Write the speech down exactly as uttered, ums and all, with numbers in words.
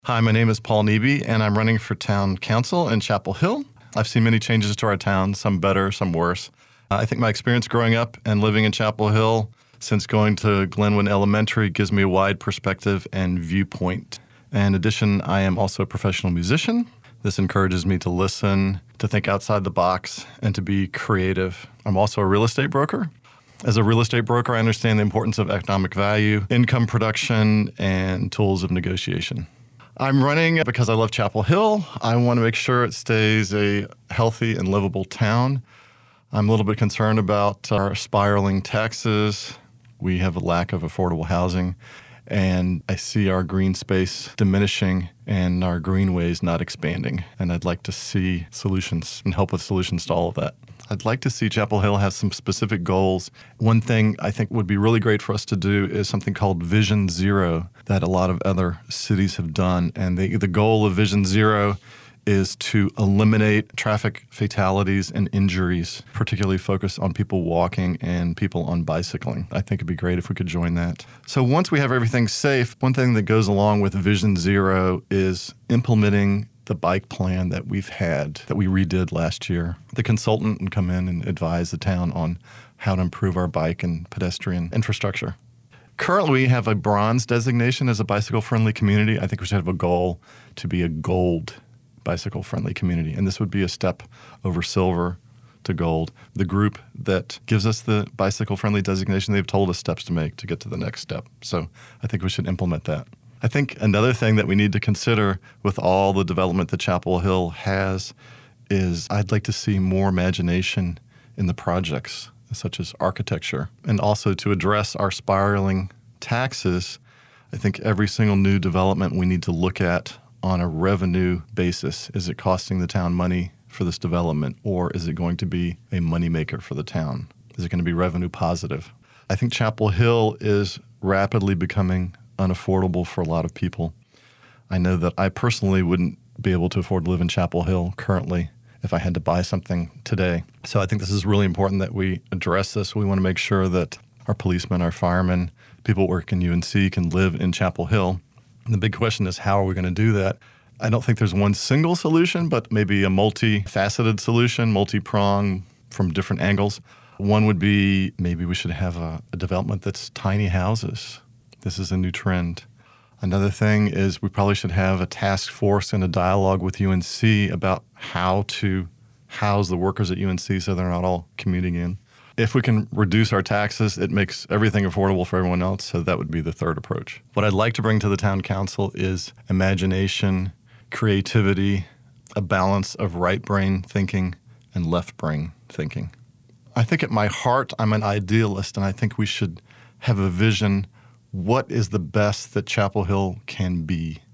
Hi, my name is Paul Neby, and I'm running for town council in Chapel Hill. I've seen many changes to our town, some better, some worse. Uh, I think my experience growing up and living in Chapel Hill since going to Glenwood Elementary gives me a wide perspective and viewpoint. In addition, I am also a professional musician. This encourages me to listen, to think outside the box, and to be creative. I'm also a real estate broker. As a real estate broker, I understand the importance of economic value, income production, and tools of negotiation. I'm running because I love Chapel Hill. I want to make sure it stays a healthy and livable town. I'm a little bit concerned about our spiraling taxes. We have a lack of affordable housing, and I see our green space diminishing and our greenways not expanding. And I'd like to see solutions and help with solutions to all of that. I'd like to see Chapel Hill have some specific goals. One thing I think would be really great for us to do is something called Vision Zero that a lot of other cities have done. And the, the goal of Vision Zero is to eliminate traffic fatalities and injuries, particularly focus on people walking and people on bicycling. I think it'd be great if we could join that. So once we have everything safe, one thing that goes along with Vision Zero is implementing the bike plan that we've had, that we redid last year. The consultant would come in and advise the town on how to improve our bike and pedestrian infrastructure. Currently, we have a bronze designation as a bicycle-friendly community. I think we should have a goal to be a gold bicycle-friendly community, and this would be a step over silver to gold. The group that gives us the bicycle-friendly designation, they've told us steps to make to get to the next step. So I think we should implement that. I think another thing that we need to consider with all the development that Chapel Hill has is I'd like to see more imagination in the projects, such as architecture. And also to address our spiraling taxes, I think every single new development we need to look at on a revenue basis. Is it costing the town money for this development, or is it going to be a moneymaker for the town? Is it going to be revenue positive? I think Chapel Hill is rapidly becoming unaffordable for a lot of people. I know that I personally wouldn't be able to afford to live in Chapel Hill currently if I had to buy something today. So I think this is really important that we address this. We want to make sure that our policemen, our firemen, people working U N C can live in Chapel Hill. And the big question is, how are we going to do that? I don't think there's one single solution, but maybe a multifaceted solution, multi-pronged from different angles. One would be maybe we should have a, a development that's tiny houses. This is a new trend. Another thing is we probably should have a task force and a dialogue with U N C about how to house the workers at U N C so they're not all commuting in. If we can reduce our taxes, it makes everything affordable for everyone else, so that would be the third approach. What I'd like to bring to the town council is imagination, creativity, a balance of right brain thinking and left brain thinking. I think at my heart, I'm an idealist, and I think we should have a vision. What is the best that Chapel Hill can be?